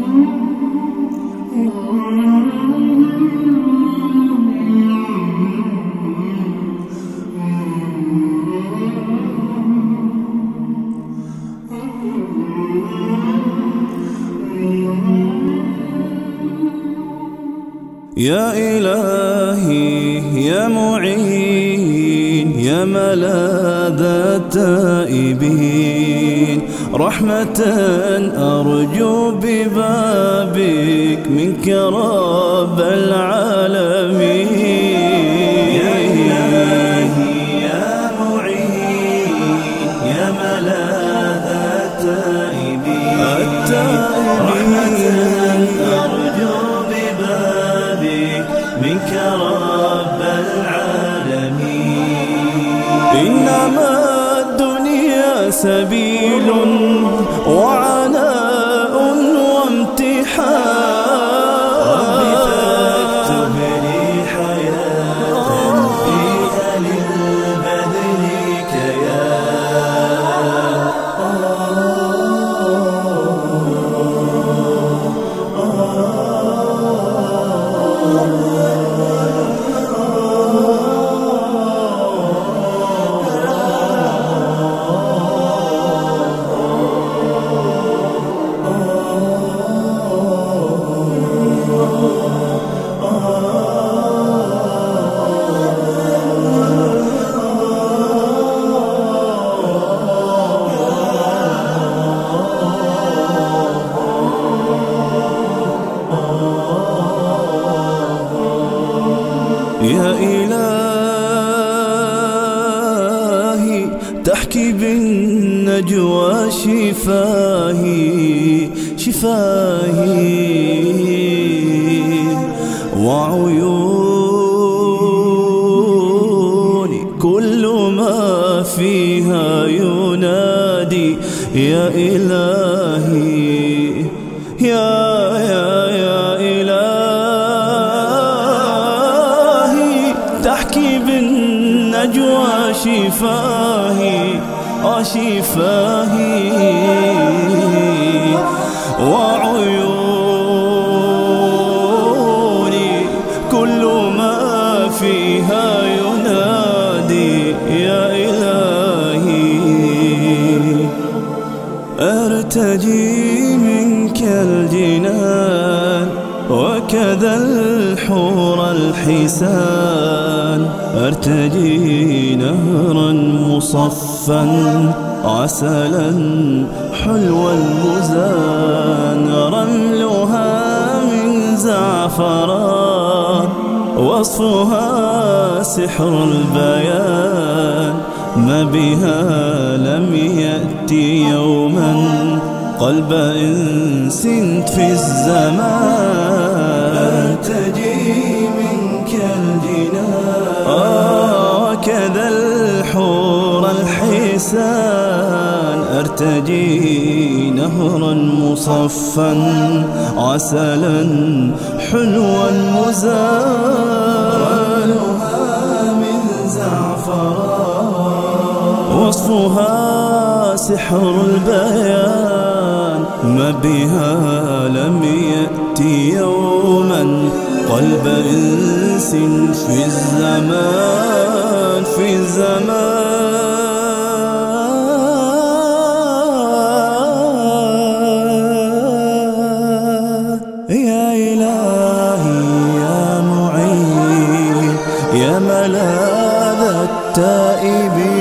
يا إلهي يا معين يا ملاذ التائبين، رحمة أرجو ببابك منك رب العالمين. يا إلهي يا معين يا ملاذ التائبين، رحمة أرجو منك رب العالمين. إنما الدنيا سبيل وعناء وامتحان، ربي فاكتب لي حياة فيها للبذل كيان. يا إلهي تحكي بالنجوى شفاهي وعيوني كل ما فيها ينادي يا إلهي يا إلهي تحكي بالنجوى شفاهي وعيوني كل ما فيها ينادي يا إلهي. أرتجي منك الجنان وكذا الحور الحسان، أرتجي نهرا مصفا عسلا حلوا المزان، رملها من زعفران وصفها سحر البيان، ما بها لم يأتي يوما قلب إنس في الزمان. أرتجي منك الجنان وكذا الحور الحسان، أرتجي نهرا مصفا عسلا حلوا مزان، من زعفران وصفها سحر البيان، ما بها لم يأتي يوما قلب إنس في الزمان يا إلهي يا معين يا ملاذ التائبين.